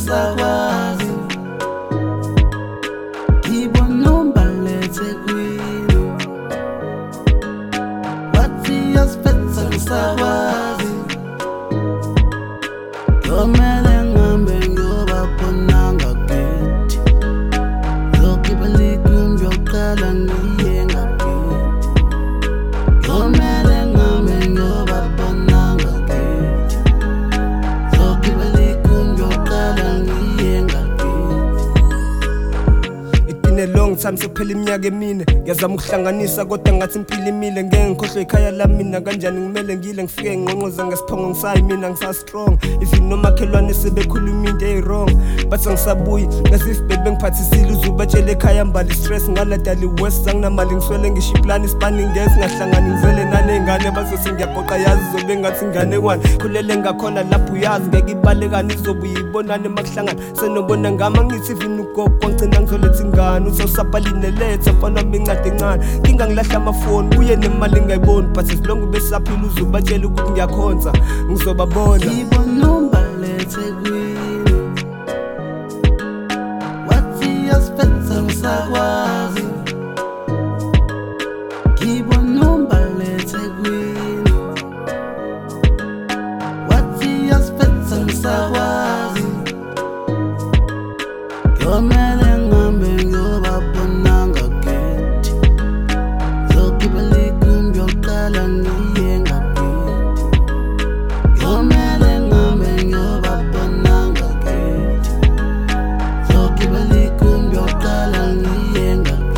ngisakwazi ngibona umbalethe kwini wathi yasiphetha ngisakwazi yomele ngihambe ngiyobabona ngakithi ngiyogibela ikhumbi yokuqala ngiye ngakithi yomele ngihambe ngiyobabona ngakithi ngiyogibela ikhumbi yokuqala ngiye ngakithi. Long time sekuphela iminyaka emine ngiyazama ukuhlanganisa kodwa ngathi impilo imile ngeke ngikhohlwe ikhaya lami mina kanjani ngimele ngile ngifike ngqonqoza ngesiphongo ngisayi mina ngisa-strong even nomakhelwane sebekhuluma into eyi-wrong bathi angisabuyi ngasif baby ngiphathisile uzubatshele ekhaya mbali stress ngaladala i-west anginamali ngiswele ngisho iplani isipani ngeke singahlangani ngivele naney'ngane bazothi ngiyagoqa yazi zobe ngathi inganekwane khulele ngakhona lapho uyazi ngeke ibalekani izobe uyibonane makuhlangana senobona ngama ngithi even ugogo ngigcina ngizoletha ingane usawusapaline letha mfana mincade encane kinga ngilahla amafoni kuye nemali ngayiboni but as long besaphila uzubatshela ukuthi ngiyakhonza ngizobabona ngibona umbalethe kwini wathi yasiphetha ngisakwazi ngibona umbalethe kwini wathi yasiphetha ngisakwazi yomele ngihambe ngiyobabona ngakithi ngiyogibela ikhumbi yokuqala ngiye ngakithi yomele ngihambe ngiyobabona ngakithi ngiyogibela ikhumbi yokuqala ngiye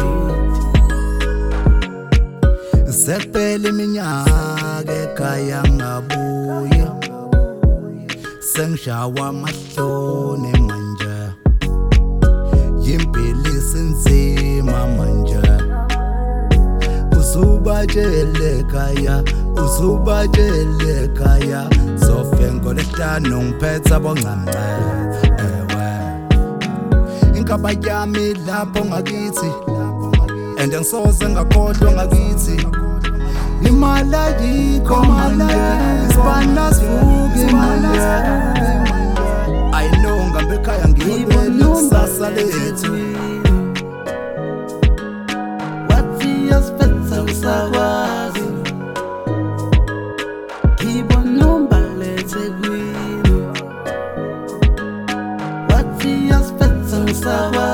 ngakithi. Sekuphela iminyaka ekhaya ngabuya sengishawa amahloni manje yimpilo isinzima manje usubatshele ekhaya sofe ngolesihlanu ngiphethe abongcamce ewe inkaba yami lapho ngakithi and ngisoze ngakhohlwa ngakithi imali ayikho manje isibana sivuke manje I know ngihambe ekhaya ngiyobona ikusasa lethu wathi yasiphetha ngisakwazi ngibona umbalethe kwini wathi yasiphetha ngisakwazi